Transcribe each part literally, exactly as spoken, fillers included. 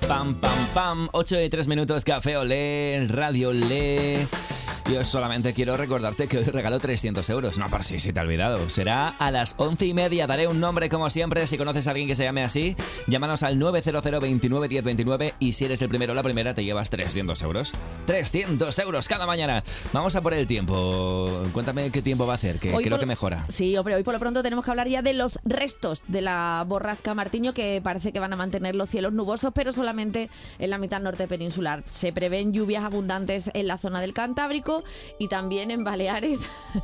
Pam, pam, pam. ocho y tres minutos, Café Olé, Radio Olé. Yo solamente quiero recordarte que hoy regalo trescientos euros. No, por si se te ha olvidado. Será a las once y media. Daré un nombre como siempre. Si conoces a alguien que se llame así, llámanos al nueve cero cero, veintinueve, diez, veintinueve. Y si eres el primero o la primera, te llevas trescientos euros. trescientos euros cada mañana. Vamos a por el tiempo. Cuéntame qué tiempo va a hacer, que Hoy creo por... que mejora. Sí, hombre, hoy por lo pronto tenemos que hablar ya de los restos de la borrasca Martiño, que parece que van a mantener los cielos nubosos, pero solamente en la mitad norte peninsular. Se prevén lluvias abundantes en la zona del Cantábrico y también en Baleares,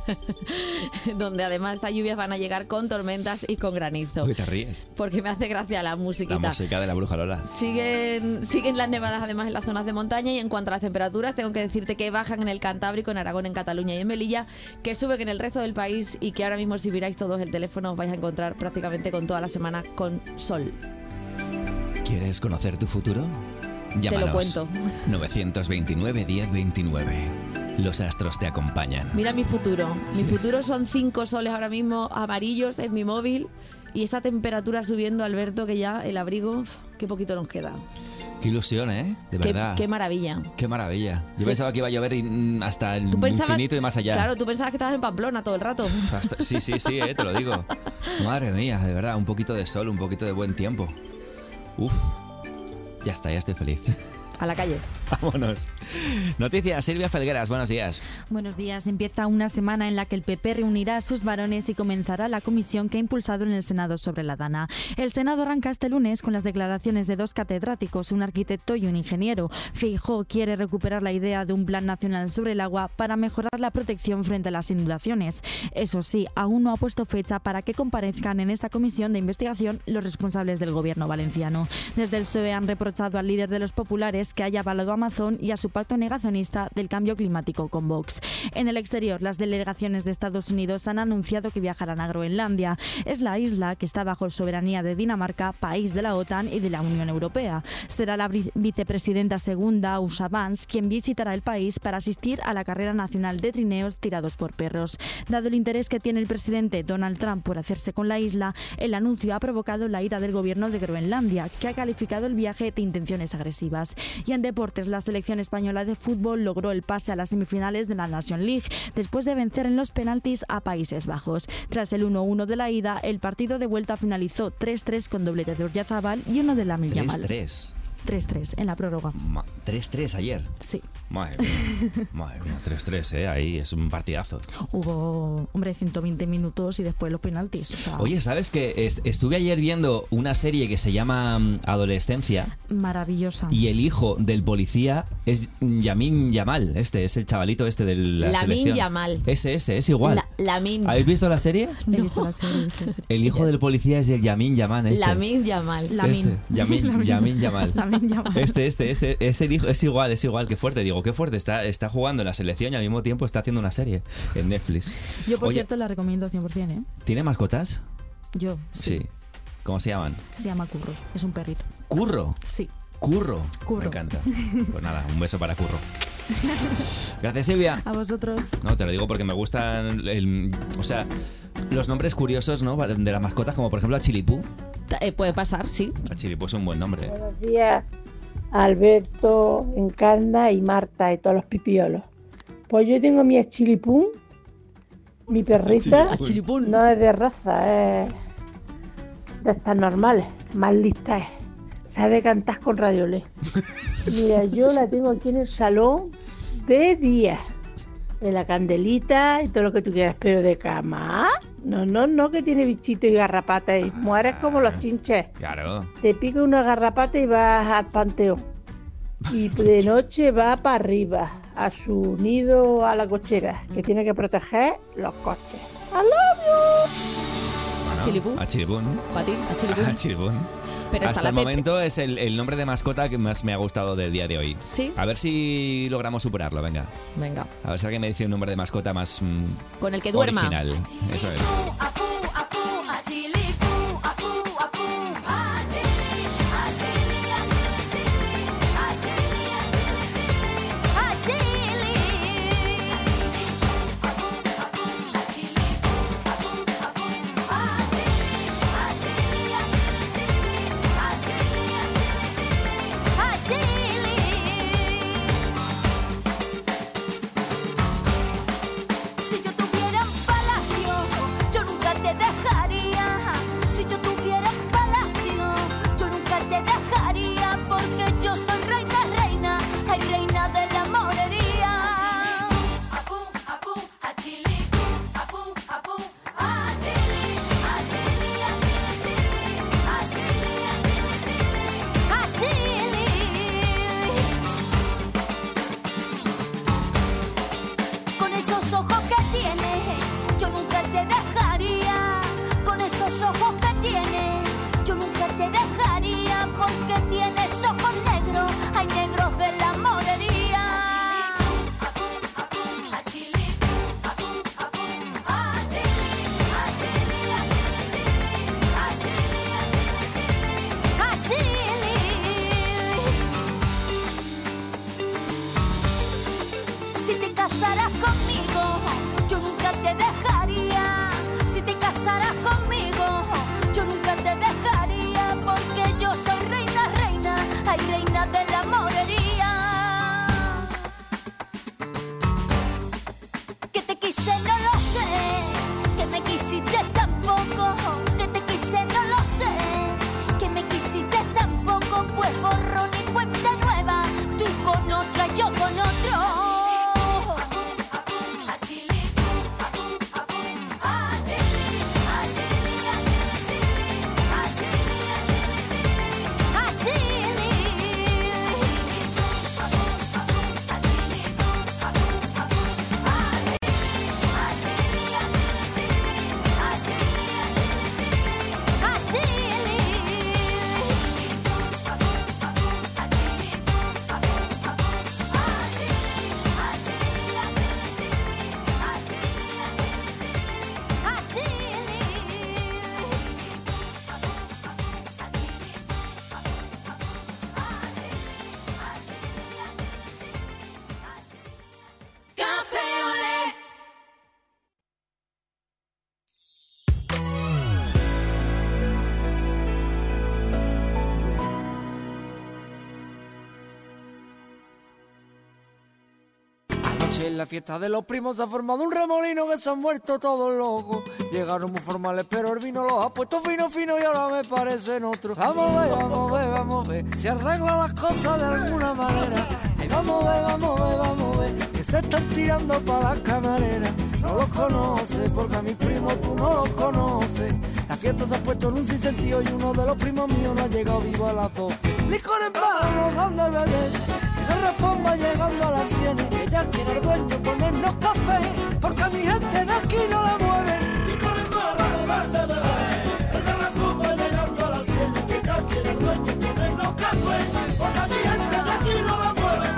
donde además estas lluvias van a llegar con tormentas y con granizo. Uy, te ríes. Porque me hace gracia la musiquita. La música de la bruja Lola. Siguen, siguen las nevadas además en las zonas de montaña, y en cuanto a las temperaturas tengo que decirte que bajan en el Cantábrico, en Aragón, en Cataluña y en Melilla, que suben en el resto del país, y que ahora mismo si miráis todos el teléfono os vais a encontrar prácticamente con toda la semana con sol. ¿Quieres conocer tu futuro? Llámanos. Te lo cuento. nueve veintinueve, diez, veintinueve. Los astros te acompañan. Mira mi futuro. Sí. Mi futuro son cinco soles ahora mismo amarillos en mi móvil, y esa temperatura subiendo, Alberto, que ya el abrigo, qué poquito nos queda. Qué ilusión, ¿eh? De Qué, verdad. qué maravilla. Qué maravilla. Yo Sí. pensaba que iba a llover y- hasta el Tú pensabas- infinito y más allá. Claro, tú pensabas que estabas en Pamplona todo el rato. Hasta- sí, sí, sí, eh, te lo digo. Madre mía, de verdad, un poquito de sol, un poquito de buen tiempo. Uf, ya está, ya estoy feliz. A la calle. Vámonos. Noticias, Silvia Felgueras, buenos días. Buenos días. Empieza una semana en la que el P P reunirá a sus varones y comenzará la comisión que ha impulsado en el Senado sobre la Dana. El Senado arranca este lunes con las declaraciones de dos catedráticos, un arquitecto y un ingeniero. Feijóo quiere recuperar la idea de un plan nacional sobre el agua para mejorar la protección frente a las inundaciones. Eso sí, aún no ha puesto fecha para que comparezcan en esta comisión de investigación los responsables del gobierno valenciano. Desde el P S O E han reprochado al líder de los populares que haya avalado a Amazon y a su pacto negacionista del cambio climático con Vox. En el exterior, las delegaciones de Estados Unidos han anunciado que viajarán a Groenlandia. Es la isla que está bajo soberanía de Dinamarca, país de la OTAN y de la Unión Europea. Será la vi- vicepresidenta segunda, Usa Vance, quien visitará el país para asistir a la carrera nacional de trineos tirados por perros. Dado el interés que tiene el presidente Donald Trump por hacerse con la isla, el anuncio ha provocado la ira del gobierno de Groenlandia, que ha calificado el viaje de intenciones agresivas. Y en deportes, la selección española de fútbol logró el pase a las semifinales de la Nation League después de vencer en los penaltis a Países Bajos. Tras el uno uno de la ida, el partido de vuelta finalizó tres tres con doblete de Oryazábal y uno de Lamine tres Yamal. tres. tres tres en la prórroga. Ma- tres tres ayer. Sí. Madre mía, madre mía, tres tres, ¿eh? Ahí es un partidazo. Hubo, hombre, ciento veinte minutos y después los penaltis. O sea, Oye, ¿sabes qué? Est- Estuve ayer viendo una serie que se llama mm, Adolescencia maravillosa. y el hijo del policía es Yamin Yamal. Este es el chavalito este de la Lamine selección. Yamal. Ese, ese, es igual. La, Lamine. ¿Habéis visto la serie? He visto la serie, he visto la serie. El hijo del policía es el Yamin Yamal. Este. Lamine Yamal. Lamin. Este, Yamin, Lamin. Yamin Yamal. Lamin Yamal. Este, este, este, es el hijo, es igual, es igual, qué fuerte. Digo, qué fuerte. Está, está jugando en la selección y al mismo tiempo está haciendo una serie en Netflix. Yo, por Oye, cierto, la recomiendo cien por ciento, ¿eh? ¿tiene mascotas? Yo, sí. Sí. ¿Cómo se llaman? Se llama Curro. Es un perrito. Curro. Sí. Curro. Curro. Me encanta. Pues nada, un beso para Curro. Gracias, Silvia. A vosotros. No, te lo digo porque me gustan, el, o sea, los nombres curiosos, ¿no? De las mascotas, como por ejemplo a Chilipú. Eh, puede pasar, sí. A Chilipú es un buen nombre. Buenos días, Alberto, Encarna y Marta y todos los pipiolos. Pues yo tengo mi Chilipún, mi perrita, A Chilipún. no es de raza, es de estas normales, más lista es. Sabe cantar con radiolé. Mira, yo la tengo aquí en el salón de día, en la candelita y todo lo que tú quieras, pero de cama, no, no, no, que tiene bichitos y garrapatas y mueres como los chinches. Claro. Te pica una garrapata y vas al panteón. Y de noche va para arriba, a su nido, a la cochera, que tiene que proteger los coches. ¡I love Bueno, Chilipú. A Chilipú, ¿no? Para ti, a Chilipú. A Chilipú. Pero está Hasta la el Pepe. momento es el, el nombre de mascota que más me ha gustado del día de hoy. Sí. A ver si logramos superarlo, venga. Venga. A ver si alguien me dice un nombre de mascota más mm, Con el que duerma. original. Eso es. esos ojos que tiene. Yo nunca te dejaría porque tienes ojos negros, hay negros de la morería. Si te casarás conmigo, yo nunca te dejaría. Si te casarás conmigo, yo nunca te dejaría, porque yo soy reina, reina, ay, reina de la morería. Que te quise no lo sé, que me quisiste tampoco, que te quise no lo sé, que me quisiste tampoco, pues borrón y cuenta nueva, tú con otra, yo con otro. En la fiesta de los primos se ha formado un remolino que se han muerto todos locos. Llegaron muy formales, pero el vino los ha puesto fino, fino y ahora me parecen otros. Vamos a ver, vamos a ver, vamos a ver si arreglan las cosas de alguna manera. Ay, vamos a ver, vamos a ver, vamos a ver que se están tirando para las camareras. No los conoce, porque a mis primos tú no los conoces. La fiesta se ha puesto en un sinsentido y uno de los primos míos no ha llegado vivo a las doce. Licor en mano, nos dan de beber. La reforma llegando a las cien, que ya quiere el dueño ponernos café, porque a mi gente de aquí no la mueven. Y con el mano no van de beber. La reforma llegando a las cien, que ya quiere el dueño ponernos café, porque a mi gente de aquí no la mueven.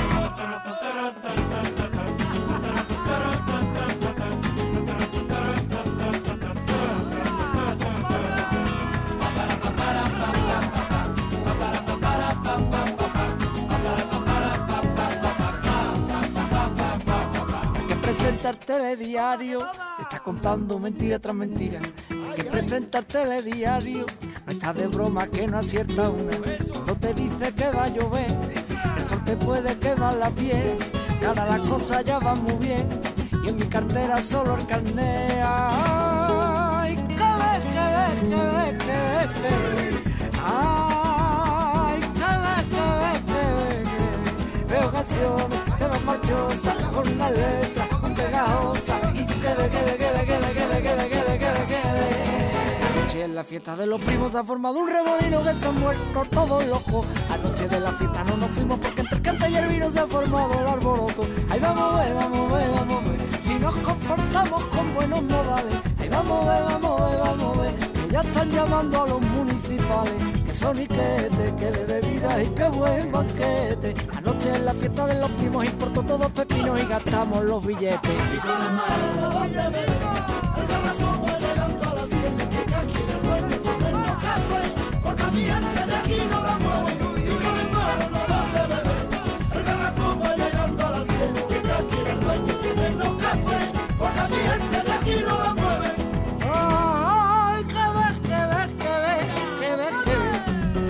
Presenta el telediario, te está contando mentira tras mentira. El que presenta el telediario no está de broma, que no acierta una. Cuando te dice que va a llover, el sol te puede quemar la piel, que ahora las cosas ya van muy bien y en mi cartera solo el carné. Ay, que ves, que ves, que ves, que ves, que ves. Ay, que ves, que ves, que ves, que ves. Veo canciones que van marchosas con una letra pegajosa y tú que ve, que ve, que ve, que ve, que ve, que ve, que ve, que ve, que ve. Anoche en la fiesta de los primos se ha formado un remolino que se han muerto todos locos. Anoche de la fiesta no nos fuimos porque entre el cante y el vino se ha formado el alboroto. Ahí vamos a ver, vamos a ver, vamos a ver si nos comportamos con buenos modales. Ahí vamos a ver, vamos a ver, vamos a ver que ya están llamando a los municipales. Que son iquetes, que de bebida y que buen banquete. Anoche en la fiesta de los primos importó todos pepinos y gastamos los billetes. Y con las manos no van de beber, el garrafón va llegando a las cien, que ya quiere el dueño ponernos café, porque a mi gente de aquí no la mueve. Y con las manos no van de beber, el garrafón va llegando a las cien, que ya quiere el dueño ponernos café, porque a mi gente de aquí no la mueve. Ay, que ves, que ves, que ves, que ves, que ves.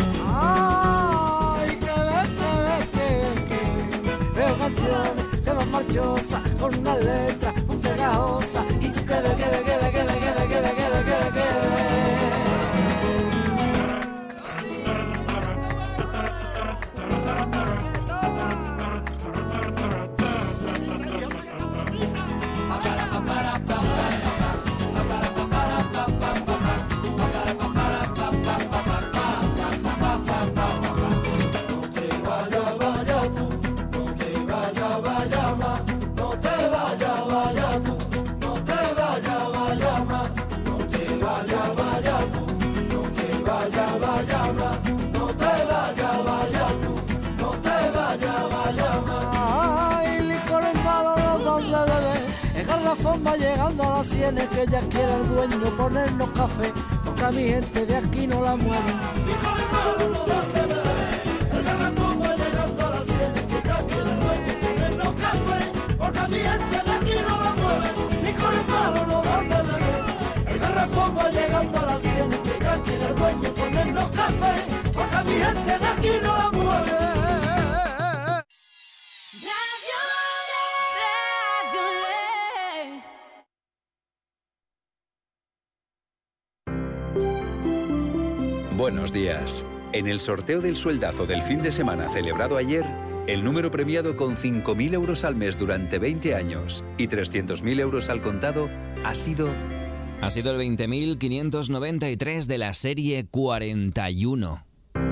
Ay, que ves, que ves, que ves, que ves. Veo canciones que van marchosas con una letra muy pegajosa y tú que ves, que ves, que ves, que ves, que ves, que ves, que ves, que ves, que ves. No te vaya, vaya El garrafón va llegando a las sienes, que ya quiere el dueño ponernos café, porque a mi gente de aquí no la mueven. Y con el malo no dan de beber. El garrafón va llegando a las sienes, que ya quiere el dueño ponernos café, porque a mi gente de aquí no la mueven. Y con el malo no dan de beber. El garrafón va llegando a las sienes, que ya quiere el dueño ponernos café, porque a mi gente de aquí no la mueven. Buenos días. En el sorteo del sueldazo del fin de semana celebrado ayer, el número premiado con cinco mil euros al mes durante veinte años y trescientos mil euros al contado ha sido... Ha sido el veinte mil quinientos noventa y tres de la serie cuarenta y uno.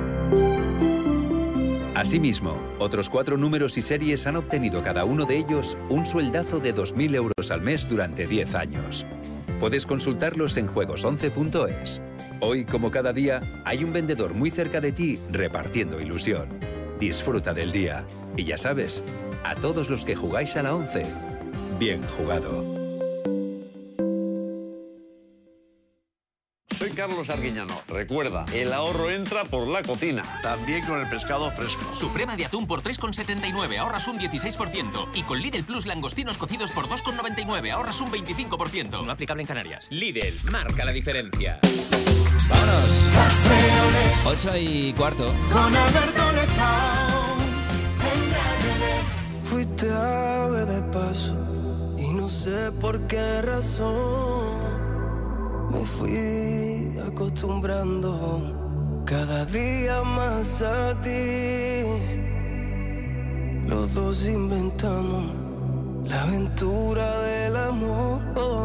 Asimismo, otros cuatro números y series han obtenido cada uno de ellos un sueldazo de dos mil euros al mes durante diez años. Puedes consultarlos en juegos once punto es. Hoy, como cada día, hay un vendedor muy cerca de ti repartiendo ilusión. Disfruta del día. Y ya sabes, a todos los que jugáis a la once, bien jugado. Soy Carlos Arguiñano. Recuerda, el ahorro entra por la cocina. También con el pescado fresco. Suprema de atún por tres con setenta y nueve, ahorras un dieciséis por ciento. Y con Lidl Plus langostinos cocidos por dos con noventa y nueve, ahorras un veinticinco por ciento. No aplicable en Canarias. Lidl, marca la diferencia. ¡Vámonos! Ocho y cuarto. Con Alberto Lezao. Fuiste ave de paso y no sé por qué razón me fui acostumbrando cada día más a ti. Los dos inventamos la aventura del amor.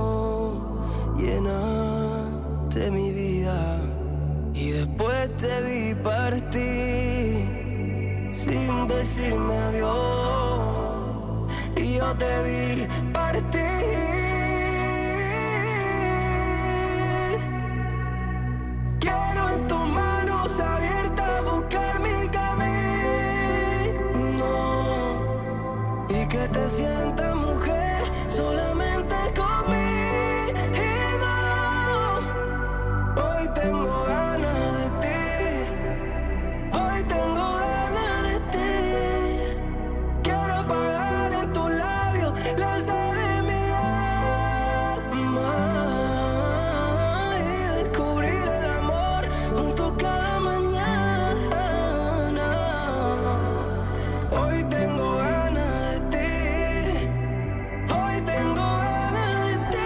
Llenaste mi vida y después te vi partir sin decirme adiós. Y yo te vi partir. Quiero en tus manos abiertas buscar mi camino y que te sientas mujer solamente conmigo. Hoy tengo ganas de ti, hoy tengo ganas de ti. Quiero apagar en tus labios la sed de mi alma y descubrir el amor junto cada mañana. Hoy tengo ganas de ti, hoy tengo ganas de ti.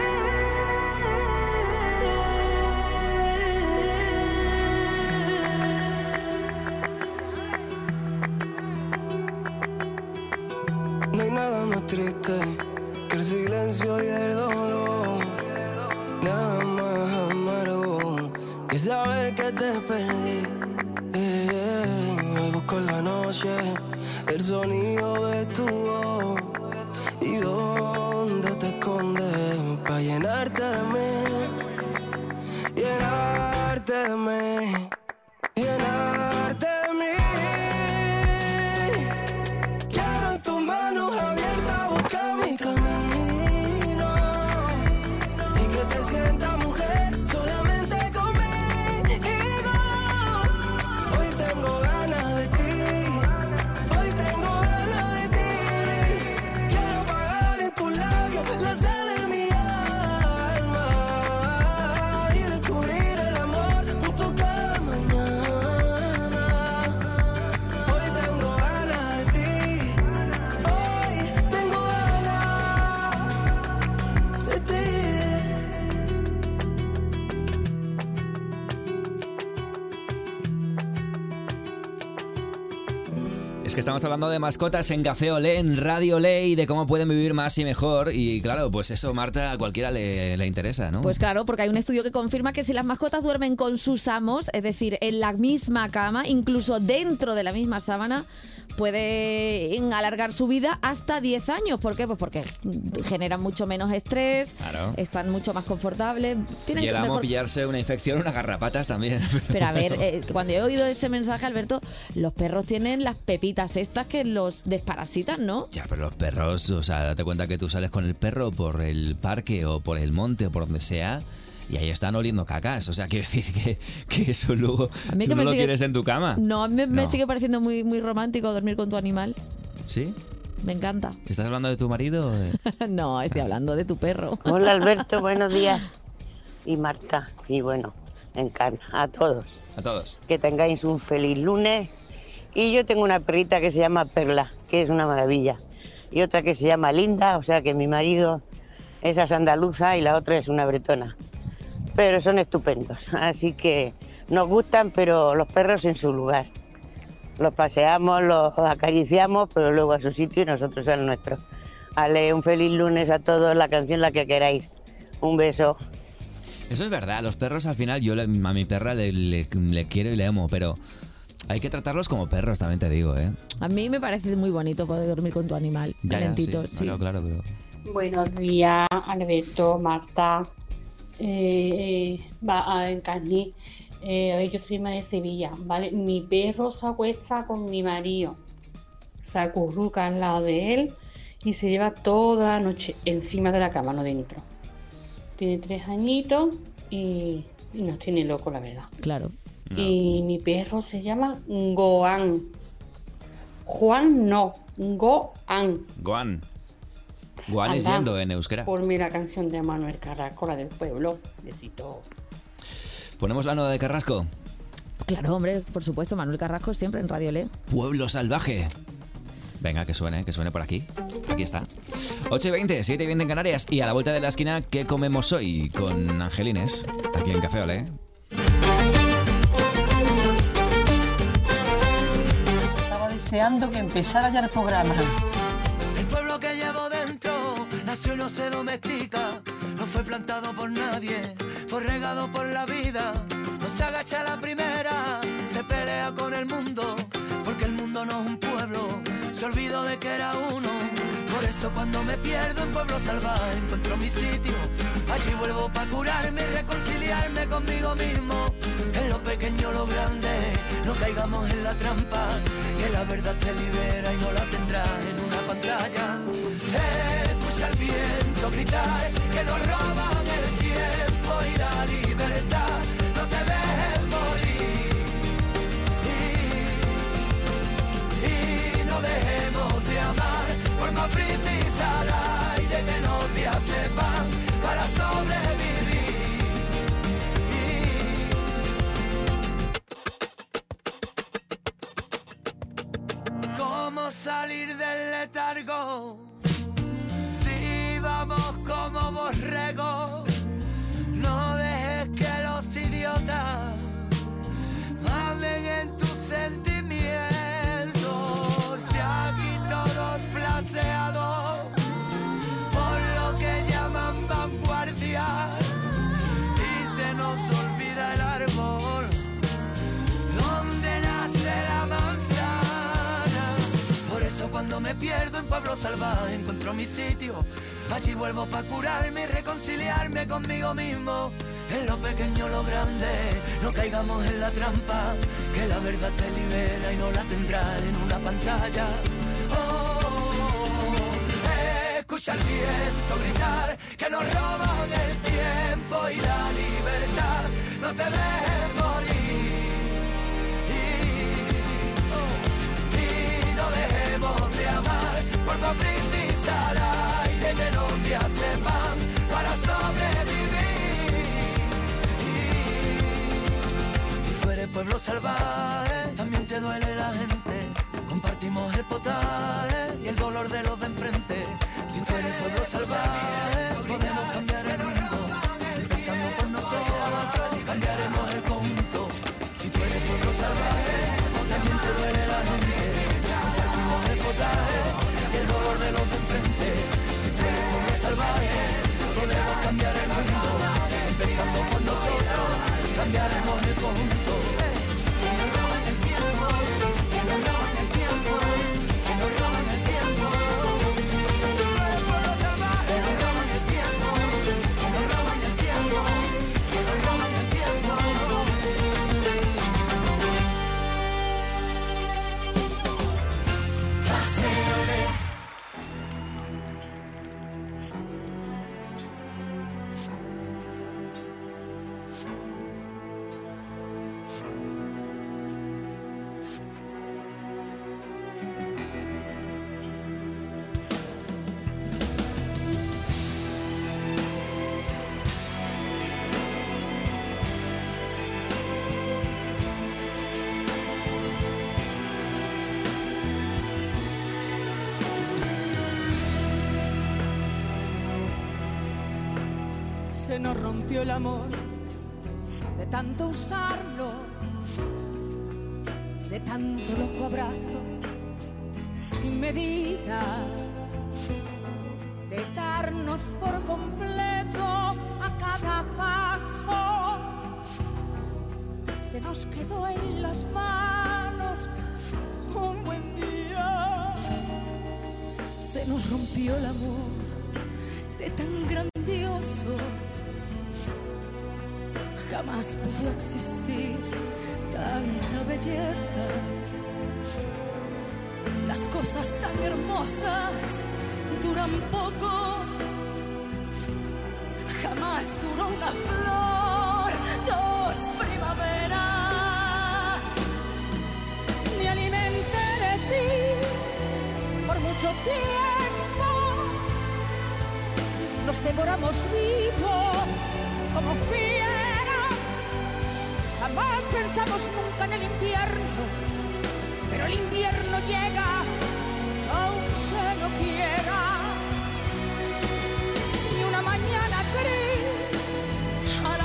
No hay nada más triste que el silencio y el dolor. Nada más amargo que saber que te perdí. Eh, eh, hoy busco en la noche el sonido de tu voz. ¿Y dónde te escondes para llenarte de mí? Llenarte de mí, llenarte de mí. Quiero en tus manos abiertas buscar mi camino y que te sientas mujer solamente conmigo. Hoy tengo ganas de ti, hoy tengo ganas de ti. Quiero apagar en tus labios la sed de mi alma y descubrir el amor junto cada mañana. Hoy tengo ganas de ti, hoy tengo ganas de ti. Es que estamos hablando de mascotas en Café Olé, en Radio Olé, y de cómo pueden vivir más y mejor. Y claro, pues eso, Marta, a cualquiera le, le interesa, ¿no? Pues claro, porque hay un estudio que confirma que si las mascotas duermen con sus amos, es decir, en la misma cama, incluso dentro de la misma sábana, pueden alargar su vida hasta diez años. ¿Por qué? Pues porque generan mucho menos estrés, Claro. están mucho más confortables. Tienen Y el amo mejor... pillarse una infección, unas garrapatas también. Pero a ver, eh, cuando he oído ese mensaje, Alberto, los perros tienen las pepitas estas que los desparasitan, ¿no? Ya, pero los perros, o sea, date cuenta que tú sales con el perro por el parque o por el monte o por donde sea y ahí están oliendo cacas. O sea, quiere decir que, que eso luego A mí tú que no me lo sigue- quieres en tu cama. No, a mí me, me No. sigue pareciendo muy, muy romántico dormir con tu animal. ¿Sí? Me encanta. ¿Estás hablando de tu marido? o de- No, estoy hablando de tu perro. Hola Alberto, buenos días. Y Marta, y bueno, Encarna, a todos. A todos. Que tengáis un feliz lunes. Y yo tengo una perrita que se llama Perla, que es una maravilla. Y otra que se llama Linda, o sea que mi marido, esa es andaluza y la otra es una bretona. Pero son estupendos, así que nos gustan, pero los perros en su lugar. Los paseamos, los acariciamos, pero luego a su sitio y nosotros al nuestro. Ale, un feliz lunes a todos, la canción la que queráis. Un beso. Eso es verdad, los perros al final, yo le- a mi perra le, le- le quiero y le amo, pero hay que tratarlos como perros, también te digo, ¿eh? A mí me parece muy bonito poder dormir con tu animal. Ya, ya, Calentito, sí. sí. No, claro, pero... Buenos días, Alberto, Marta, eh, va a Encarni. Eh, yo soy de Sevilla, ¿vale? Mi perro se acuesta con mi marido, se acurruca al lado de él y se lleva toda la noche encima de la cama, no dentro. Tiene tres añitos y, y nos tiene loco, la verdad. Claro. Y mi perro se llama Goan. Juan no, Goan. Guan. Guan es Anda, yendo en euskera. Ponme la canción de Manuel Carrasco, la del pueblo. Besito. ¿Ponemos la nueva de Carrasco? Claro, hombre, por supuesto, Manuel Carrasco siempre en Radio Le. Pueblo salvaje. Venga, que suene, que suene por aquí. Aquí está. ocho y veinte, siete y veinte en Canarias. Y a la vuelta de la esquina, ¿qué comemos hoy? Con Angelines, aquí en Café Olé. Estaba deseando que empezara ya el programa. El pueblo que llevo dentro nació y no se domestica, no fue plantado por nadie, fue regado por la vida, no se agacha a la primera, se pelea con el mundo, porque el mundo no es un pueblo, se olvidó de que era uno. Por eso cuando me pierdo en pueblo salvaje encuentro mi sitio, allí vuelvo para curarme y reconciliarme conmigo mismo. En lo pequeño lo grande, no caigamos en la trampa, que la verdad te libera y no la tendrás en una pantalla. Escucha el viento gritar, que nos roban el tiempo y la libertad, no te dejes morir. Y, y no dejemos de amar, por más brindis al aire que nos días se van para sobrevivir. ¿Cómo salir del letargo? Si vamos como borregos, no dejes que los idiotas amen en tus sentimientos. Si aquí todos flaseados por lo que llaman vanguardia y se nos olvida el árbol donde nace la manzana. Por eso cuando me pierdo en pueblo salvaje encuentro mi sitio, allí vuelvo para curarme y reconciliarme conmigo mismo. En lo pequeño lo grande, no caigamos en la trampa, que la verdad te libera y no la tendrás en una pantalla. Oh, escucha el viento gritar, que nos roban el tiempo y la libertad, no te dejes morir. Y, oh, y no dejemos de amar, por más brindis al aire que los días se van para sobrevivir. Si tú eres pueblo salvaje, también te duele la gente. Compartimos el potaje y el dolor de los de enfrente. Si tú eres pueblo salvaje, podemos cambiar el mundo. Empezando por nosotros, cambiaremos el conjunto. Si tú eres pueblo salvaje, también te duele la gente. Compartimos el potaje y el dolor de los de enfrente. Si tú eres pueblo salvaje, podemos cambiar el mundo. Empezando por nosotros, cambiaremos el conjunto. Que nos roban el tiempo, que nos roban el tiempo. Se nos rompió el amor de tanto usarlo, de tanto loco abrazo sin medida, de darnos por completo a cada paso. Se nos quedó en las manos un buen día. Se nos rompió el amor de tan grandioso. Jamás pudo existir tanta belleza. Las cosas tan hermosas duran poco. Jamás duró una flor, dos primaveras. Me alimenté de ti por mucho tiempo. Nos devoramos vivos como fieras. Jamás pensamos nunca en el invierno, pero el invierno llega aunque no quiera. Y una mañana gris, al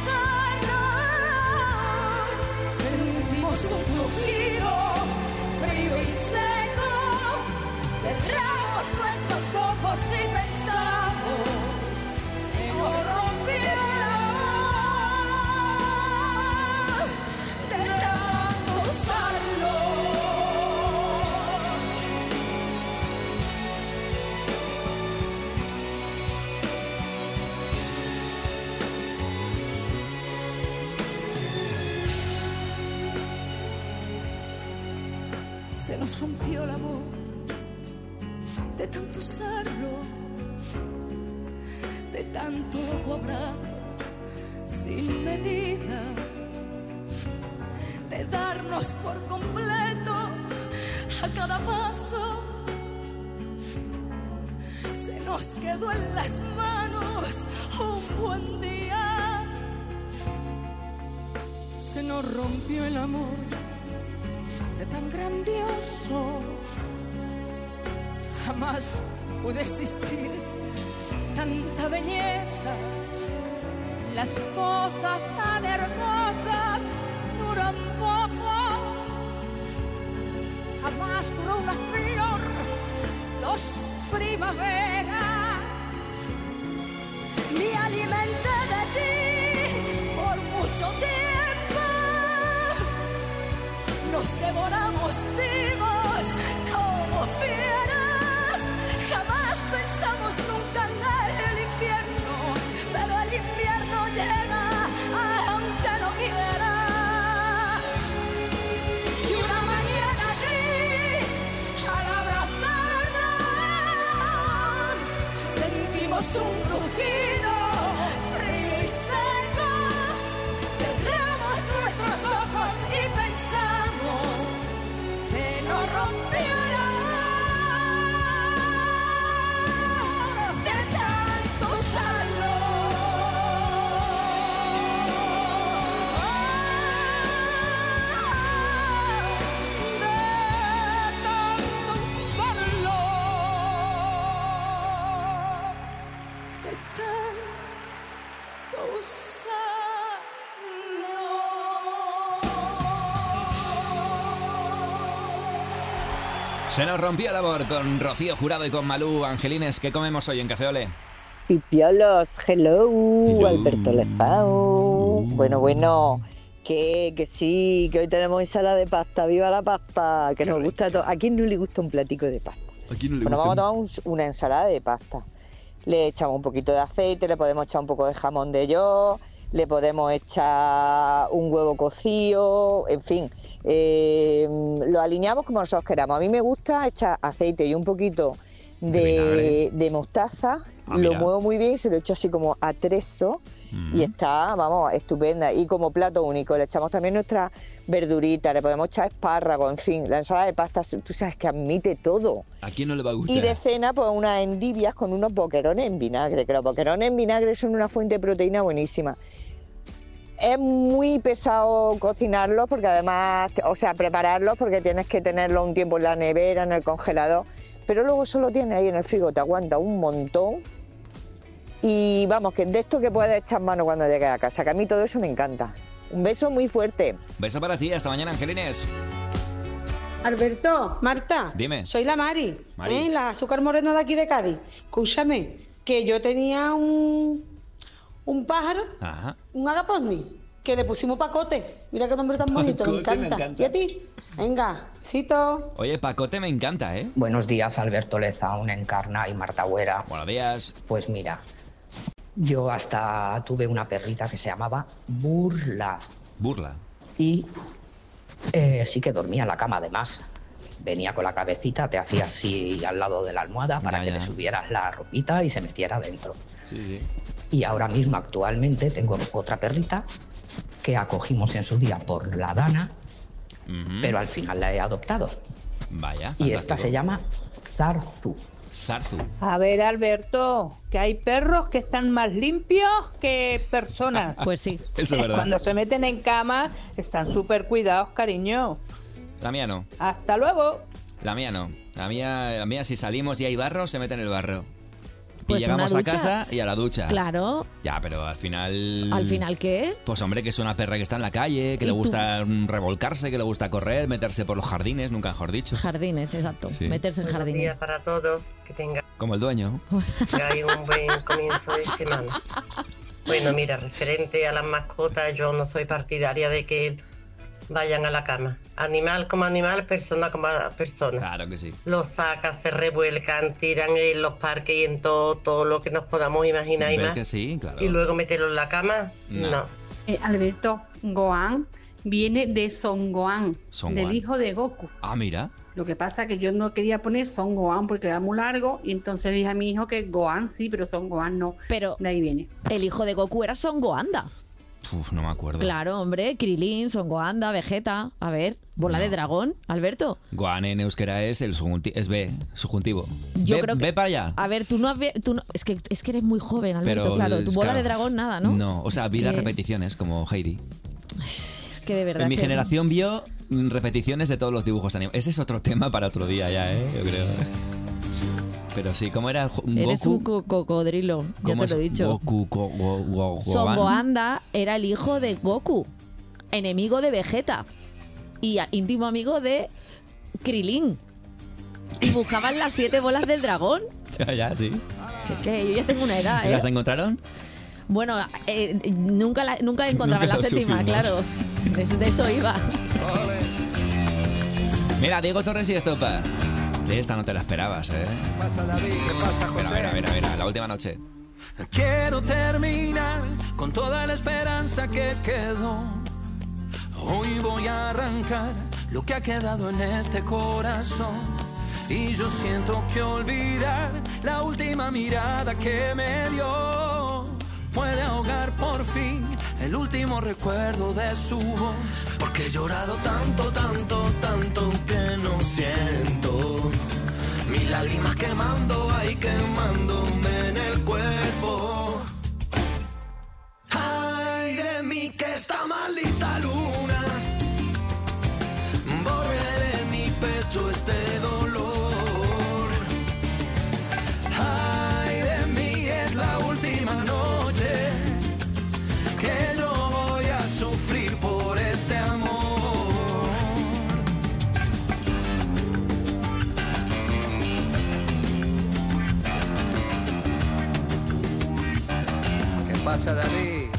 abrazarnos, sentimos un rugido frío y seco. Cerramos nuestros ojos y pensamos, se nos rompió el amor de tanto usarlo. Se nos rompió el amor de tanto usarlo, de tanto loco abrazo sin medida, de darnos por completo a cada paso. Se nos quedó en las manos un buen día. Se nos rompió el amor de tan grandioso. Jamás puede existir tanta belleza. Las cosas tan hermosas duran poco. Jamás duró una flor, dos primaveras. Me alimenté de ti por mucho tiempo. Nos devoramos vivos como fieras. Jamás pensamos nunca en el invierno, pero el invierno llega aunque no quieras. Y una mañana gris, al abrazarnos, sentimos un rugido frío y seco. Cerramos nuestros ojos y pensamos, se nos rompió el amor de tanto usarlo. De tanto usarlo. De tanto Se nos rompió el amor con Rocío Jurado y con Malú. Angelines, ¿qué comemos hoy en Café Olé? Pipiolos, hello, hello. Alberto Lezao. Bueno, bueno, que, que sí, que hoy tenemos ensalada de pasta. ¡Viva la pasta! Que nos gusta a todos. ¿A quién no le gusta un platico de pasta? ¿A quién no le Bueno, gusta? vamos a tomar un- una ensalada de pasta. Le echamos un poquito de aceite, le podemos echar un poco de jamón de york, le podemos echar un huevo cocido, en fin, eh, lo alineamos como nosotros queramos. A mí me gusta echar aceite y un poquito de, vinagre. de mostaza, Ah, lo mira. muevo muy bien, se lo echo así como a trezo y está, vamos, estupenda. Y como plato único le echamos también nuestra verdurita, le podemos echar espárragos, en fin, la ensalada de pasta, tú sabes que admite todo. ¿A quién no le va a gustar? Y de cena, pues unas endivias con unos boquerones en vinagre, que los boquerones en vinagre son una fuente de proteína buenísima. Es muy pesado cocinarlos porque además, o sea, prepararlos porque tienes que tenerlo un tiempo en la nevera, en el congelador, pero luego solo tienes ahí en el frigo, te aguanta un montón Y vamos, que de esto que puedes echar mano cuando llegues a casa, que a mí todo eso me encanta. Un beso muy fuerte. Beso para ti, hasta mañana, Angelines. Alberto, Marta. Dime. Soy la Mari, Mari. ¿eh? La azúcar moreno de aquí de Cádiz. Escúchame, que yo tenía un, un pájaro, Ajá. un agaporni, que le pusimos Pacote. Mira qué nombre tan bonito, me Pacote, me encanta. encanta. ¿Y a ti? Venga, besito. Oye, Pacote me encanta, ¿eh? Buenos días, Alberto Leza, un Encarna y Marta Güera. Buenos días. Pues mira, yo hasta tuve una perrita que se llamaba Burla. Burla. Y eh, sí que dormía en la cama, además. Venía con la cabecita, te hacía así al lado de la almohada para Ya, que ya. le subieras la ropita y se metiera dentro. Sí, sí. Y ahora mismo, actualmente, tengo otra perrita que acogimos en su día por la Dana, Ujú. pero al final la he adoptado. Vaya, Y esta fantástico. se llama Zarzu. Zarzu. A ver, Alberto, que hay perros que están más limpios que personas. Pues sí. Eso es verdad. Cuando se meten en cama, están súper cuidados, cariño. La mía no. Hasta luego. La mía no. La mía, la mía si salimos y hay barro, se mete en el barro. Pues y llegamos una a ducha. casa y a la ducha. Claro. Ya, pero al final... ¿Al final qué? Pues hombre, que es una perra que está en la calle, que ¿Y le tú? gusta mm, revolcarse, que le gusta correr, meterse por los jardines, nunca mejor dicho. Jardines, exacto. Sí. Meterse en Buenos jardines. días para todos, que tengan Como el dueño. un buen comienzo de semana. Bueno, mira, referente a las mascotas, yo no soy partidaria de que vayan a la cama. Animal como animal, persona como persona. Claro que sí. Los sacan, se revuelcan, tiran en los parques y en todo, todo lo que nos podamos imaginar y ¿Ves más. que sí? Claro. Y luego meterlo en la cama, No. no. Eh, Alberto, Gohan viene de Son Gohan, Son del Gohan. hijo de Goku. Ah, mira. Lo que pasa es que yo no quería poner Son Gohan porque era muy largo y entonces dije a mi hijo que Gohan sí, pero Son Gohan no. Pero de ahí viene. El hijo de Goku era Son Goanda. Uf, no me acuerdo. Claro, hombre. Krilin, Son Goanda, Vegeta. A ver, bola No. de dragón, Alberto. Gohan en euskera es el subjunti- es B, subjuntivo. Yo ve, creo que- ve para allá. A ver, tú no has... vi- Tú no- es, que, es que eres muy joven, Alberto, Pero claro. Tu es- bola claro. de dragón, nada, ¿no? No, o sea, Es vi las que- repeticiones como Heidi. Es que de verdad En mi que- generación vio mm, repeticiones de todos los dibujos animados. Ese es otro tema para otro día ya, ¿eh? Yo creo. Pero sí, ¿cómo era? Jo- Eres Goku. un co- cocodrilo, ya ¿Cómo te lo he es? dicho. Goku, go- go- go- Son Gohan. Goanda era el hijo de Goku, enemigo de Vegeta y a- íntimo amigo de Krilin. Y buscaban las siete bolas del dragón. Ya, ya, sí. Si es que yo ya tengo una edad, ¿Y ¿eh? las encontraron? Bueno, eh, nunca, la, nunca encontraba Nunca la lo séptima, supimos. claro. De, de eso iba. Mira, Diego Torres y Estopa. De esta no te la esperabas, ¿eh? ¿Qué pasa, David? ¿Qué pasa, José? Mira, mira, mira, mira, la última noche. Quiero terminar con toda la esperanza que quedó. Hoy voy a arrancar lo que ha quedado en este corazón. Y yo siento que olvidar la última mirada que me dio puede ahogar por fin el último recuerdo de su voz. Porque he llorado tanto, tanto, tanto que no siento mis lágrimas quemando, ahí quemándome en el cuerpo. Ay de mí que esta maldita luna borre de mi pecho este dolor. Ay de mí es la última noche que yo voy a sufrir por este amor. ¿Qué pasa, David?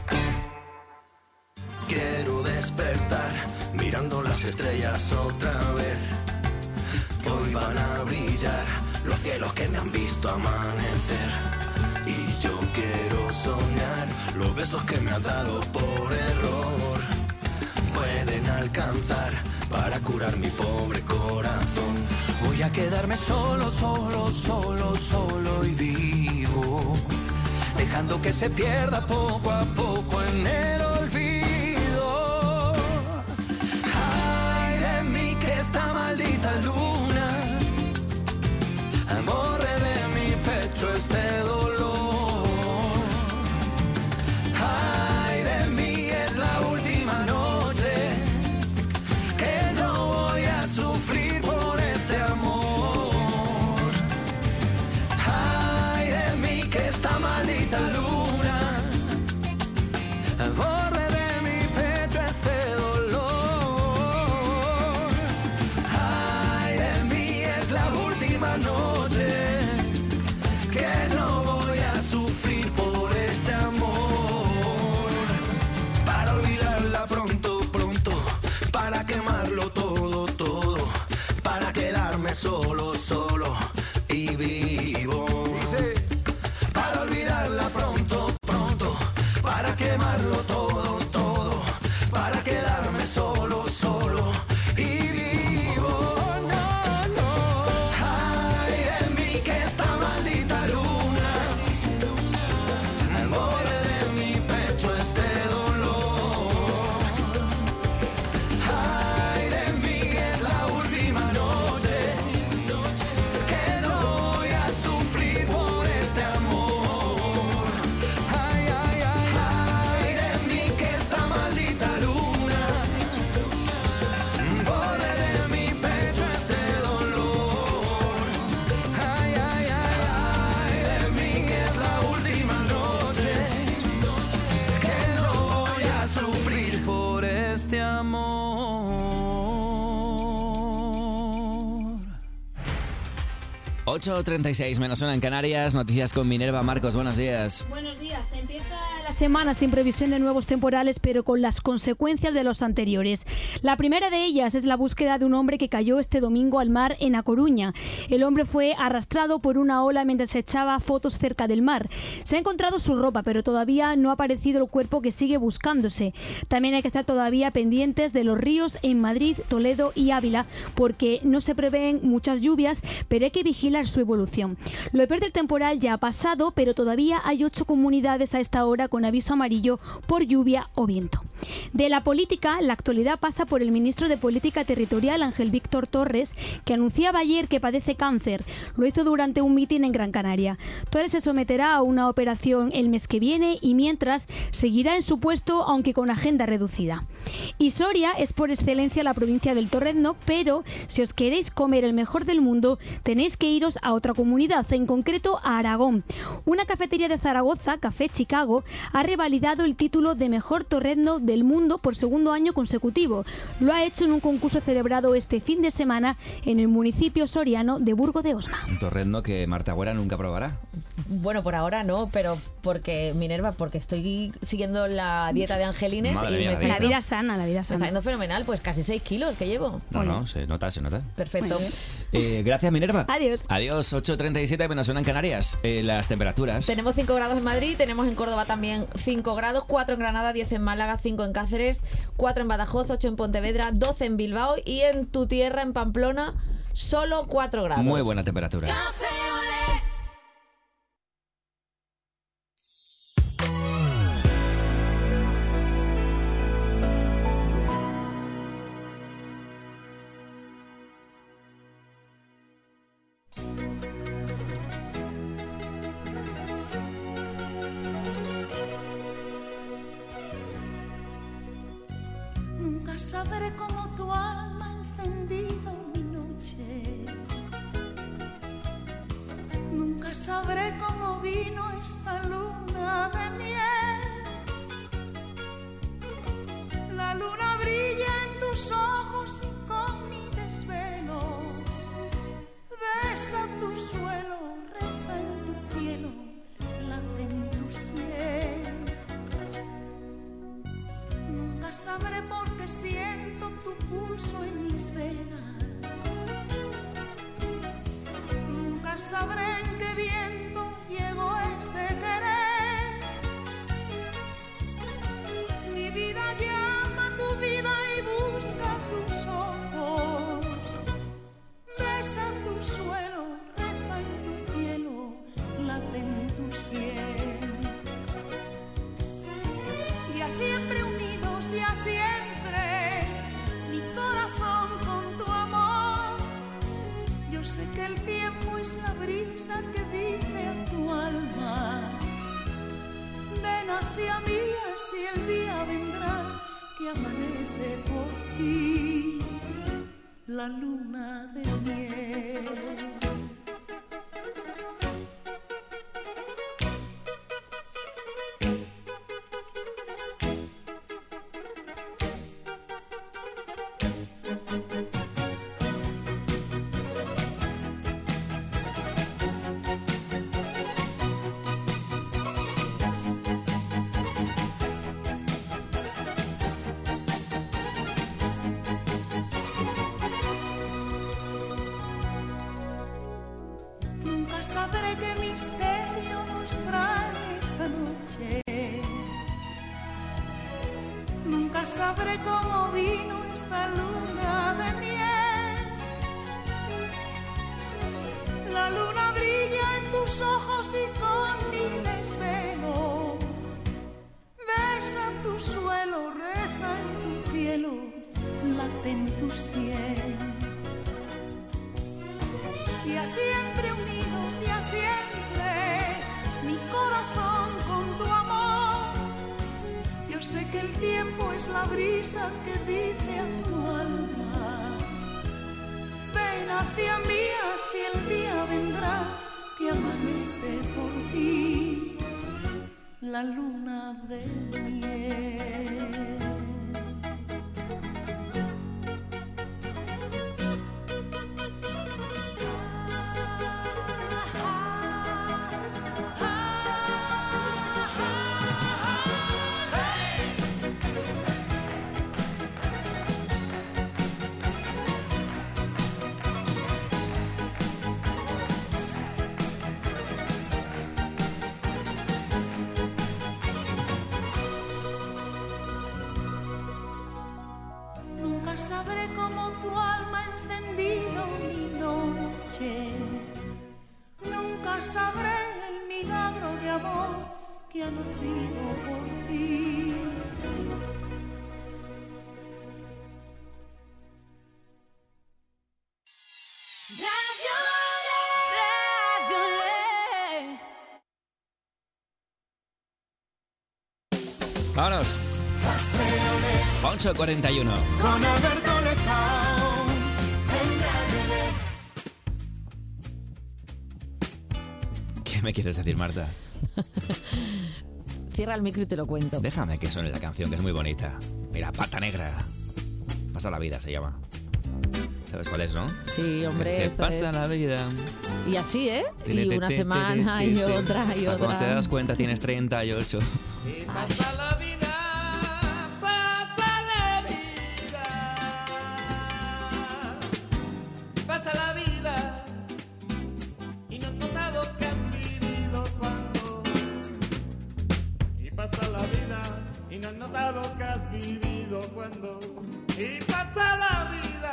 Quiero despertar mirando las estrellas otra vez. Hoy van a brillar los cielos que me han visto amanecer. Y yo quiero soñar los besos que me has dado por error. Pueden alcanzar para curar mi pobre corazón. Voy a quedarme solo, solo, solo, solo y vivo, dejando que se pierda poco a poco en el olvido. Ay de mí que esta maldita luna borre de mi pecho este dolor. Ay de mí es la última noche que no voy a sufrir por este amor. Ay de mí que esta maldita maldita luna, al borde de mi pecho este dolor. Ay, de mí es la última noche que no voy a sufrir por este amor. Para olvidarla pronto, pronto, para quemarlo todo, todo, para quedarme solo, solo y vivo. Para olvidarla pronto, pronto, para quemarlo todo, todo, para quedarme solo, solo y vivo. No, no. Ay, de mí que esta maldita luna, en el borde de mi pecho este dolor. Ay, de mí que es la última noche que no voy a sufrir por este amor. Ay, ay, ay, ay, de mí que esta maldita luna, borde de mi pecho este dolor. Ay, ay, ay, ay, de mí que es la última noche que no voy a sufrir por este amor. ocho treinta y seis menos una en Canarias. Noticias con Minerva. Marcos, buenos días. Buenos días. Empieza la semana sin previsión de nuevos temporales, pero con las consecuencias de los anteriores. La primera de ellas es la búsqueda de un hombre que cayó este domingo al mar en A Coruña. El hombre fue arrastrado por una ola mientras echaba fotos cerca del mar. Se ha encontrado su ropa, pero todavía no ha aparecido el cuerpo, que sigue buscándose. También hay que estar todavía pendientes de los ríos en Madrid, Toledo y Ávila, porque no se prevén muchas lluvias, pero hay que vigilar su evolución. Lo peor del temporal ya ha pasado, pero todavía hay ocho comunidades a esta hora con aviso amarillo por lluvia o viento. De la política, la actualidad pasa por el ministro de Política Territorial, Ángel Víctor Torres, que anunciaba ayer que padece cáncer. Lo hizo durante un mitin en Gran Canaria. Torres se someterá a una operación el mes que viene y mientras seguirá en su puesto, aunque con agenda reducida. Y Soria es por excelencia la provincia del torrezno, pero si os queréis comer el mejor del mundo, tenéis que iros a otra comunidad, en concreto a Aragón. Una cafetería de Zaragoza, Café Chicago, ha revalidado el título de mejor torrezno del mundo por segundo año consecutivo. Lo ha hecho en un concurso celebrado este fin de semana en el municipio soriano de Burgo de Osma. Un torrezno que Marta Güera nunca probará. Bueno, por ahora no, pero porque, Minerva, porque estoy siguiendo la dieta de Angelines. Madre y mía, me la está, dieta. La vida sana, la vida me está sana. yendo fenomenal, pues casi seis kilos que llevo. No, no, se nota, se nota. Perfecto. Eh, gracias, Minerva. Adiós. Adiós, ocho treinta y siete menos una en Canarias. Eh, las temperaturas. Tenemos cinco grados en Madrid, tenemos en Córdoba también cinco grados, cuatro en Granada, diez en Málaga, cinco en Cáceres, cuatro en Badajoz, ocho en Pontevedra, doce en Bilbao y en tu tierra, en Pamplona, solo cuatro grados. Muy buena temperatura. Nunca sabré cómo tu alma ha encendido mi noche. Nunca sabré cómo vino esta luna de miel. La luna brilla en tus ojos y con mi desvelo besa tu suelo, reza en tu cielo, late en tu sien. Nunca sabré por qué siento tu pulso en mis venas. Nunca sabré en qué viento llegó este querer. Mi vida llama a tu vida y busca tus ojos. Besa tu suelo, reza en tu cielo, late en tu sien. Ya siempre unidos, ya siempre, mi corazón con tu amor. Yo sé que el tiempo es la brisa que dice a tu alma: ven hacia mí, así el día vendrá que amanece por ti la luna de miel. sabré qué misterio nos trae esta noche. Nunca sabré cómo vino esta luna de miel. La luna brilla en tus ojos y con mi desvelo besa tu suelo, reza en tu cielo, late en tu sien. Y así siempre unidos y a siempre, mi corazón con tu amor. Yo sé que el tiempo es la brisa que dice a tu alma: ven hacia mí, así el día vendrá que amanece por ti la luna de miel. Sabré cómo tu alma ha encendido mi noche. Nunca sabré el milagro de amor que ha nacido por ti. Radio Le, Radio Le. Vámonos. ocho cuarenta y uno. Con Alberto Lezao, en Radio Le. ¿Qué me quieres decir, Marta? Cierra el micro y te lo cuento. Déjame que suene la canción, que es muy bonita. Mira, Pata Negra. Pasa la vida se llama. ¿Sabes cuál es, no? Sí, hombre. Que esto pasa es... la vida. Y así, ¿eh? Y una semana y otra y otra. Cuando te das cuenta tienes treinta y ocho. Y pasa la vida. Pasa la vida y no has notado que has vivido cuando. Y pasa la vida y no has notado que has vivido cuando. Y pasa la vida.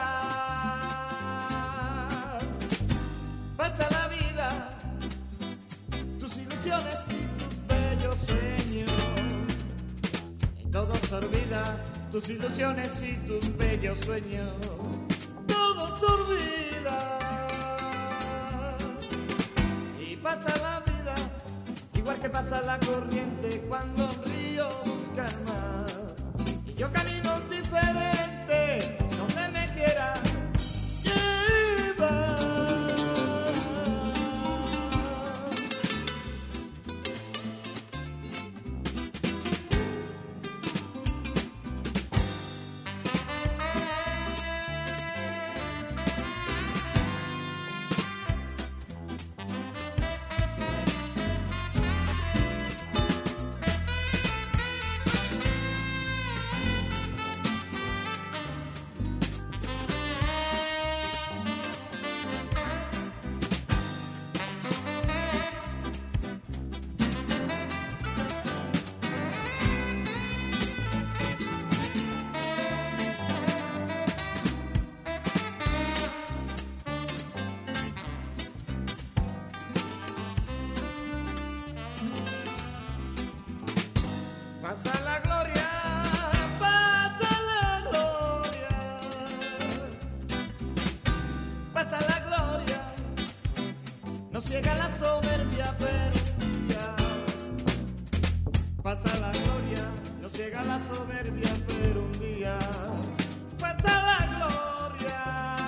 Pasa la vida. Tus ilusiones y tus bellos sueños. Y todo se olvida. Tus ilusiones y tus bellos sueños. Todo se olvida. Y pasa la vida, igual que pasa la corriente cuando un río calma. Y yo camino diferente, donde me quiera llevar. Pasa la gloria, pasa la gloria, pasa la gloria, no ciega la soberbia, pero un día. Pasa la gloria, no ciega la soberbia, pero un día. Pasa la gloria,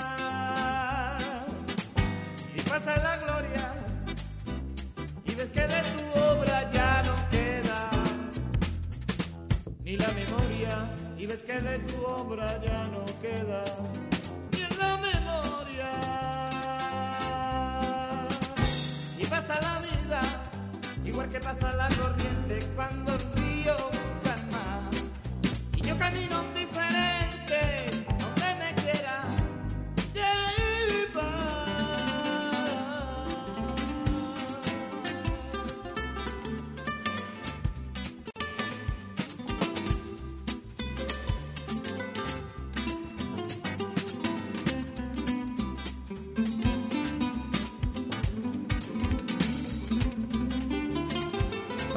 y pasa la gloria, y ves que de tu obra ya no queda ni la memoria, y ves que de tu obra ya no queda ni en la memoria. Y pasa la vida, igual que pasa la corriente cuando el río calma. Y yo camino diferente, donde me quiera llevar.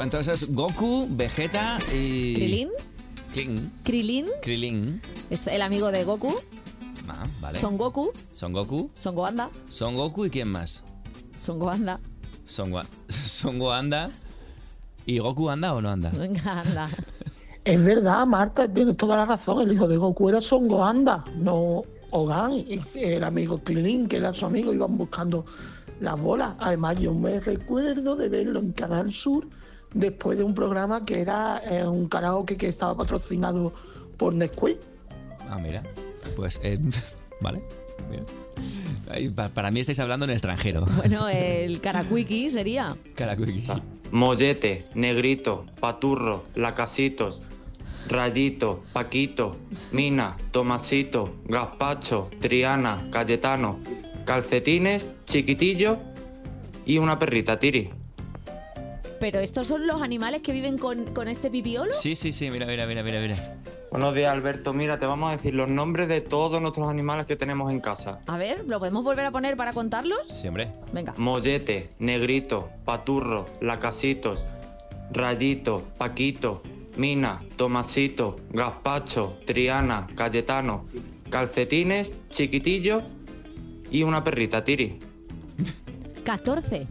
Entonces, Goku, Vegeta y... ¿Krilin? Krilin. ¿Krilin? Krilin. Es el amigo de Goku. Ah, vale. Son Goku. Son Goku. Son Goanda. Son Goku y ¿quién más? Son Goanda. Son, Gua- Son Goanda. ¿Y Goku anda o no anda? Venga, anda. Es verdad, Marta, tienes toda la razón. El hijo de Goku era Son Goanda, no Ogan. Y el amigo Krilin, que era su amigo, iban buscando las bolas. Además, yo me recuerdo de verlo en Canal Sur después de un programa que era eh, un karaoke que estaba patrocinado por Nesquik. Ah, mira. Pues, eh, vale. Mira. Ay, pa- Para mí estáis hablando en extranjero. Bueno, el Karakuiki sería. Karakuiki. Mollete, Negrito, Paturro, Lacasitos, Rayito, Paquito, Mina, Tomasito, Gazpacho, Triana, Cayetano, Calcetines, Chiquitillo y una perrita, Tiri. Pero estos son los animales que viven con, con este pipiolo. Sí, sí, sí, mira, mira, mira, mira, mira. Buenos días, Alberto. Mira, te vamos a decir los nombres de todos nuestros animales que tenemos en casa. A ver, ¿lo podemos volver a poner para contarlos? Sí, hombre. Venga. Mollete, Negrito, Paturro, Lacasitos, Rayito, Paquito, Mina, Tomasito, Gazpacho, Triana, Cayetano, Calcetines, Chiquitillo y una perrita, Tiri. catorce.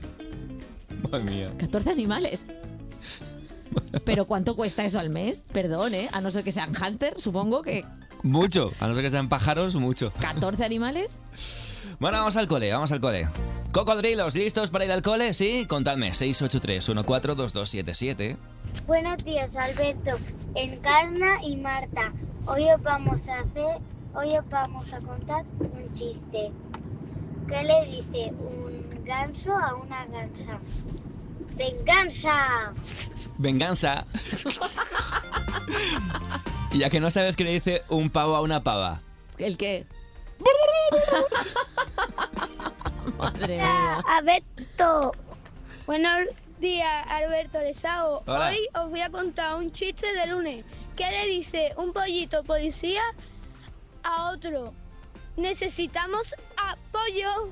Madre mía. catorce animales. ¿Pero cuánto cuesta eso al mes? Perdón, ¿eh? A no ser que sean hámster, supongo que Mucho. A no ser que sean pájaros, mucho. catorce animales. Bueno, vamos al cole, vamos al cole. Cocodrilos, ¿listos para ir al cole? Sí, contadme. seis ocho tres uno cuatro dos dos siete siete. Buenos días, Alberto, Encarna y Marta. Hoy os vamos a hacer, hoy os vamos a contar un chiste. ¿Qué le dice un ganso a una gansa? ¡Venganza! Venganza. Y ya que no sabes qué le dice un pavo a una pava. ¿El qué? Madre mía. Alberto, buenos días, Alberto Lesao. Hola. Hoy os voy a contar un chiste de lunes. ¿Qué le dice un pollito policía a otro? Necesitamos apoyo.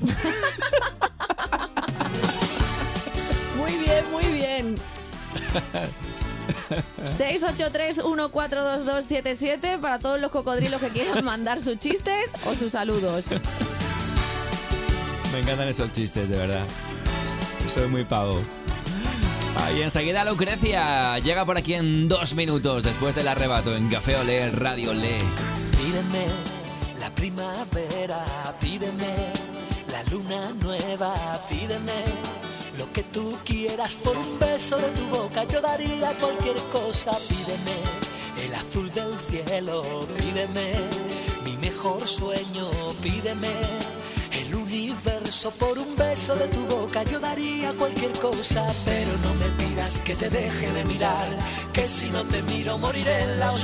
Muy bien, muy bien. seis ocho tres uno cuatro dos dos siete siete para todos los cocodrilos que quieran mandar sus chistes o sus saludos. Me encantan esos chistes, de verdad. Soy muy pavo. Y enseguida Lucrecia llega por aquí en dos minutos después del arrebato en Café Olé, Radio Olé. Pídeme la primavera, pídeme la luna nueva, pídeme lo que tú quieras por un beso de tu boca. Yo daría cualquier cosa, pídeme el azul del cielo, pídeme mi mejor sueño, pídeme el universo por un beso de tu boca. Yo daría cualquier cosa, pero no me pidas que te deje de mirar, que si no te miro moriré en la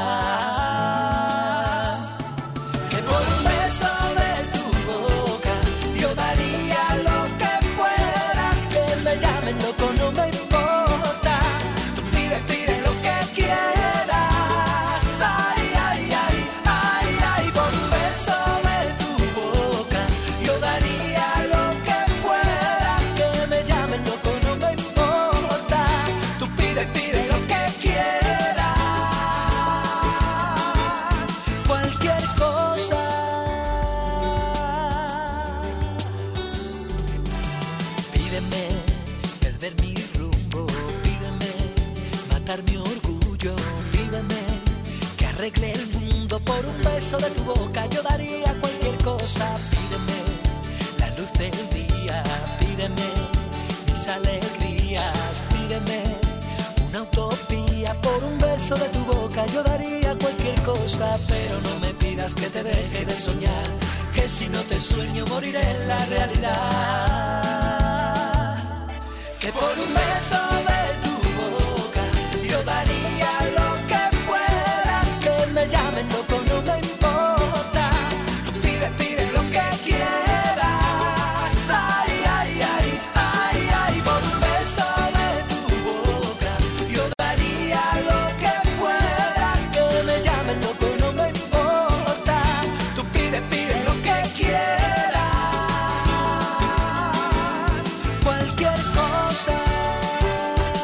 oscuridad. Que por un beso de tu boca yo daría lo que fuera, que me llamen loco no me importa. Tú pide, pide lo que quieras. Ay, ay, ay, ay, ay, por un beso de tu boca yo daría lo que fuera, que me llamen loco no me importa. Tú pide, pide lo que quieras. Cualquier cosa. Pídeme perder mi rumbo, pídeme matar mi orgullo, pídeme que arregle el mundo por un beso de tu boca. Yo daría cualquier cosa, pídeme la luz del día, pídeme mis alegrías, pídeme una utopía por un beso de tu boca. Yo daría cualquier cosa, pero no me pidas que te deje de soñar, que si no te sueño moriré en la realidad. Que por un beso de tu boca yo daría lo que fuera, que me llamen loco no me importa. Tú pide, pide lo que quieras. Ay, ay, ay, ay, ay, por un beso de tu boca yo daría lo que fuera, que me llamen loco no me importa. Tú pide, pide lo que quieras. Cualquier cosa.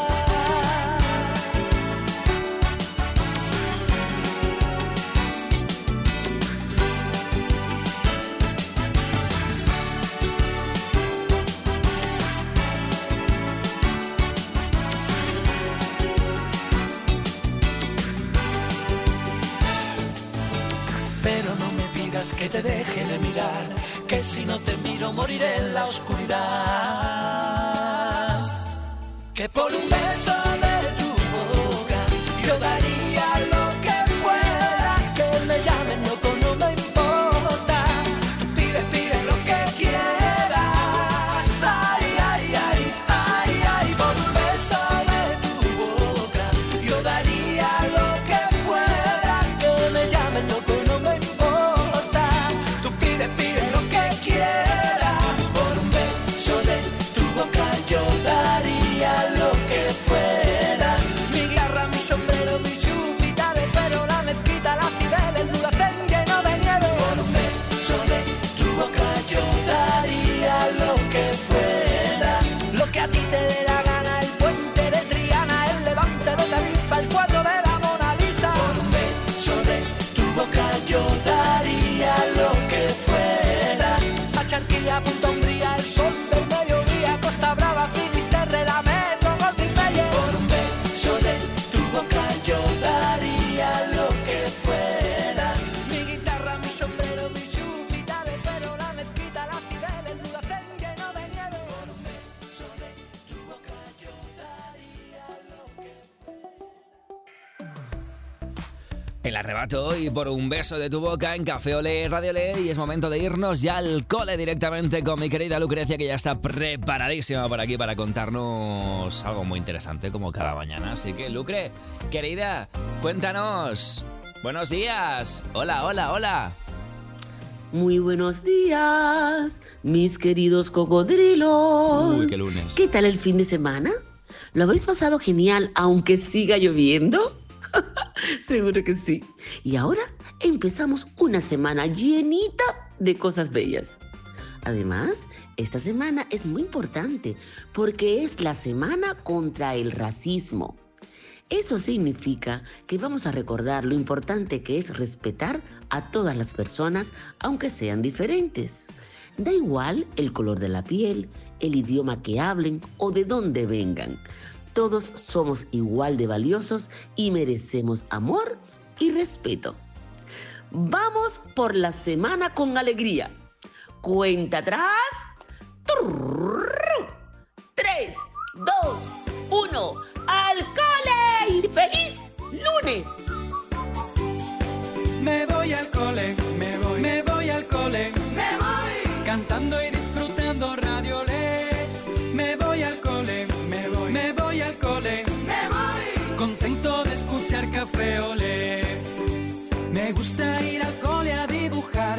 que te deje de mirar, que si no te miro moriré en la oscuridad. Que por un beso de tu boca yo daría lo que fuera, que me llamen loco no me importa, tú pide, pide lo que quieras. Ay, ay, ay, ay, ay, por un beso de tu boca yo daría lo que fuera, que me llamen loco no me importa, tú pide, pide lo que quieras. Por un beso de tu boca yo daría lo que fuera. Mi guitarra, mi sombrero, mi chupita de pelo, la mezquita, la cibela, el dulacén lleno de nieve. Por un beso de tu boca yo daría lo que fuera. Lo que a ti te dé la gana, el puente de Triana, el levante de Tarifa, el cuadro de la Mona Lisa. Por un beso de tu boca yo daría lo que fuera. A Charquilla, Punta Umbría, el sol del mediodía, Costa Brava, Finisterre, la Metro, Golden Meyer. Por un beso de tu boca yo daría lo que fuera. Mi guitarra, mi sombrero, mi chupita de pelo, la mezquita, la cibela, el dulacén lleno de nieve. Por un beso de tu boca yo daría lo que El arrebato y por un beso de tu boca en Café Olé, Radio Olé, y es momento de irnos ya al cole directamente con mi querida Lucrecia, que ya está preparadísima por aquí para contarnos algo muy interesante como cada mañana. Así que Lucre, querida, cuéntanos. Buenos días. Hola, hola, hola. Muy buenos días, mis queridos cocodrilos. Uy, qué lunes. ¿Qué tal el fin de semana? ¿Lo habéis pasado genial aunque siga lloviendo? Seguro que sí. Y ahora empezamos una semana llenita de cosas bellas. Además, esta semana es muy importante porque es la semana contra el racismo. Eso significa que vamos a recordar lo importante que es respetar a todas las personas, aunque sean diferentes. Da igual el color de la piel, el idioma que hablen o de dónde vengan. Todos somos igual de valiosos y merecemos amor y respeto. Vamos por la semana con alegría. Cuenta atrás. Tres, dos, uno. ¡Al cole! ¡Y feliz lunes! Me voy al cole, me voy, me voy al cole, me voy, cantando y disfrutando Radio Olé. Me voy al cole, me voy, me voy al cole, me voy, contento de escuchar Café Olé. Me gusta ir al cole a dibujar,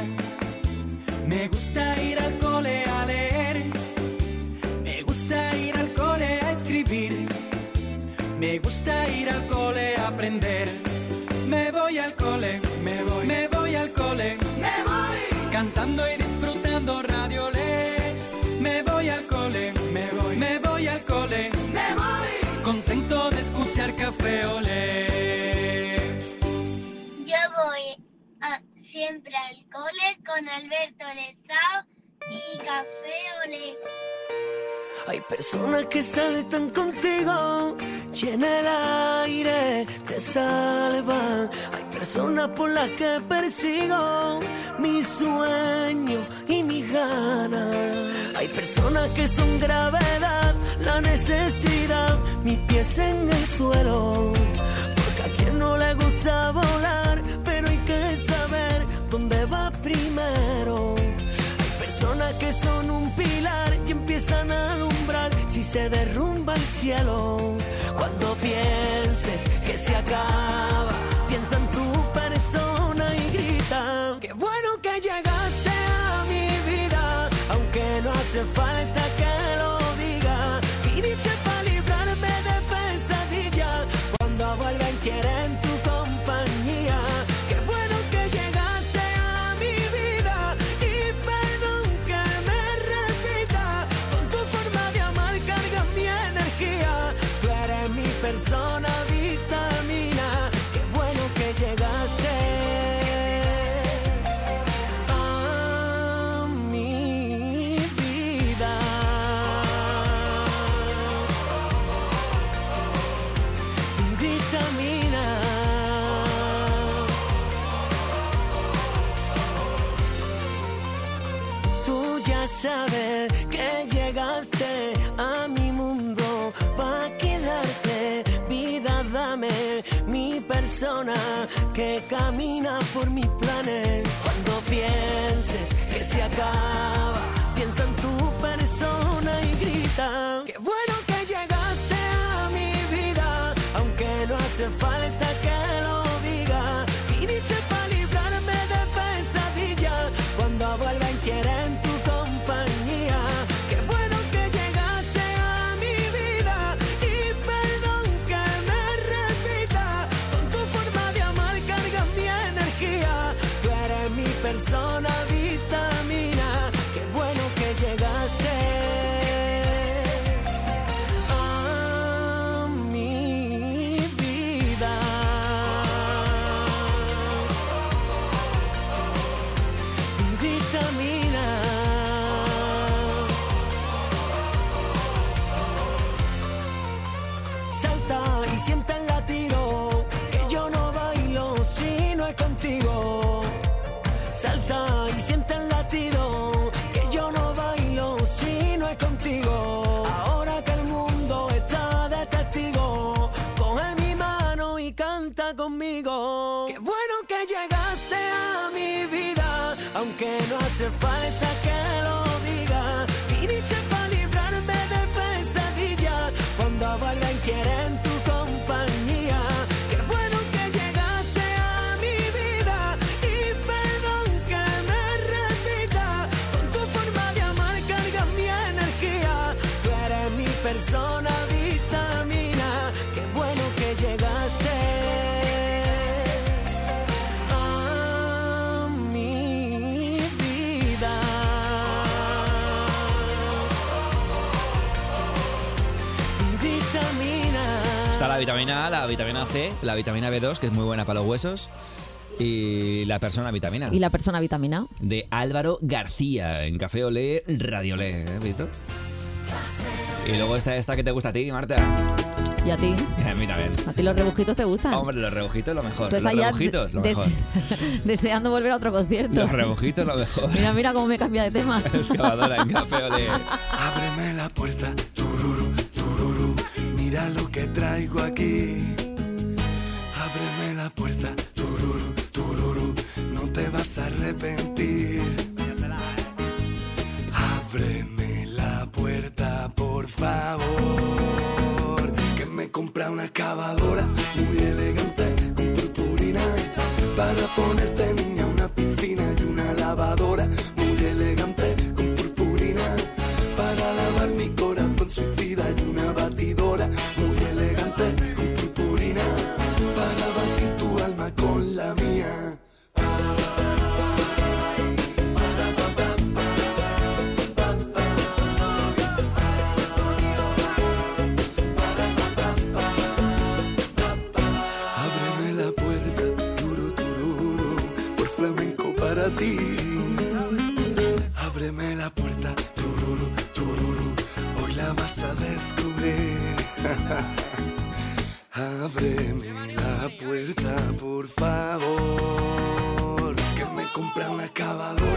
me gusta ir al cole a leer, me gusta ir al cole a escribir, me gusta ir al cole a aprender. Me voy al cole, me voy, me voy al cole, me voy, cantando y disfrutando Radio Olé. Me voy al cole, me voy, me voy al cole, me voy, contento de escuchar Café Olé. Yo voy a- siempre al cole con Alberto Lezao y Café Olé. Hay personas que salen contigo, llena el aire, te salvan. Hay personas por las que persigo mi sueño y mis ganas. Hay personas que son gravedad, la necesidad, mis pies en el suelo. Porque a quien no le gusta volar, pero hay que saber dónde va primero. Personas que son un pilar y empiezan a alumbrar si se derrumba el cielo. Cuando pienses que se acaba, piensa en tu persona y grita: qué bueno que llegaste a mi vida, aunque no hace falta que lo diga. Viniste para librarme de pesadillas cuando vuelven quieren tu compañía. Qué bueno que llegaste a mi vida y perdón que me repita. Con tu forma de amar cargas mi energía. Tú eres mi persona vitamina. Qué bueno que llegaste a mi vida. Vitamina. saber que llegaste a mi mundo pa' quedarte. Vida, dame mi persona que camina por mis planes. Cuando pienses que se acaba, piensa en tu persona y grita: qué bueno que llegaste a mi vida, aunque no hace falta que lo diga. Viniste para librarme de pesadillas, cuando vuelvan quieren tu compañía. Qué bueno que llegaste a mi vida y perdón que me repita. Con tu forma de amar cargas mi energía. Tú eres mi persona vitamina. Qué bueno que llegaste a mi vida. Vitamina. Salta y siente el latido, que yo no bailo si no es contigo. Salta y siente el latido, que yo no bailo si no es contigo. Ahora que el mundo está de testigo, coge mi mano y canta conmigo. Qué bueno que llegaste a mi vida, aunque no hace falta que lo diga. Viniste para librarme de pesadillas, cuando vuelvan quieren tu compañía. Qué bueno que llegaste a mi vida y perdón que me repita. Con tu forma de amar cargas mi energía. Tú eres mi persona vitamina. Qué bueno que llegaste a mi vida. Vitamina. Está la vitamina A, la vitamina C, la vitamina B dos, que es muy buena para los huesos, y la persona vitamina. ¿Y la persona vitamina? De Álvaro García, en Café Olé, Radio Olé, ¿eh, Víctor? Y luego está esta que te gusta a ti, Marta. ¿Y a ti? Y a mí también. ¿A ti los rebujitos te gustan? Hombre, los rebujitos lo mejor. Tú Los estás ya rebujitos lo des- mejor. deseando volver a otro concierto. Los rebujitos lo mejor. Mira, mira cómo me cambia de tema. Excavadora en Café Olé. Ábreme la puerta, tururú, tururú, mira lo que traigo aquí. Ábreme la puerta, tururú, tururú, no te vas a arrepentir. Ábreme la puerta, por favor, que me compra una excavadora muy elegante con purpurina para ponerte, niña, una piscina y una lavadora muy elegante con purpurina para lavar mi corazón suicida y una batidora muy elegante con purpurina para batir tu alma con la mía. Ábreme la puerta, turu, tururu, por flamenco para ti. Ábreme la puerta, tururu, tururu, hoy la vas a descubrir. Ábreme la puerta, por favor, que me compra una excavadora